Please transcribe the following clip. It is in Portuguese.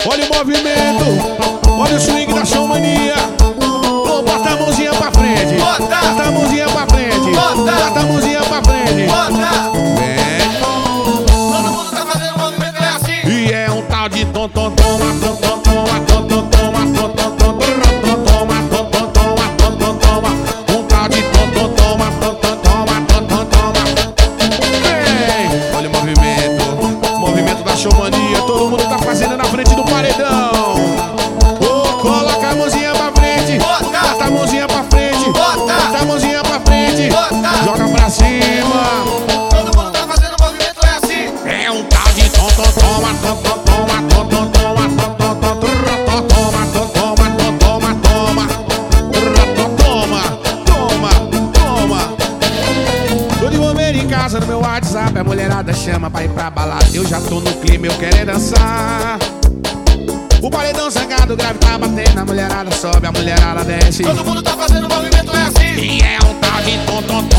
Olha o movimento, olha o swing da showmania. Bota a mãozinha pra frente, bota a mãozinha pra frente, bota a mãozinha pra frente. Vem. Todo mundo tá fazendo movimento, é assim. E é um tal de tom tom toma, tom tom toma, tom tom toma, tom tom toma, tom tom toma, tom tom toma. Um tal de tom tom toma, tom tom toma, tom tom toma. Vem. Olha o movimento da showmania. Todo mundo tá fazendo na frente do paredão. Coloca a mãozinha pra frente, bota a mãozinha pra frente, bota a mãozinha pra frente, joga pra cima. Todo mundo tá fazendo movimento, é assim. É um tal de tom tom toma, tom tom toma, tom tom toma, tom tom toma, tom toma, tom toma, toma. Tô de bobeira em casa no meu WhatsApp, a mulherada chama pra ir pra balada. Eu já tô no clima, eu quero é dançar. O paredão sangado, grave tá batendo, a mulherada sobe, a mulherada desce. Todo mundo tá fazendo movimento, é assim. E é um tal de tom tom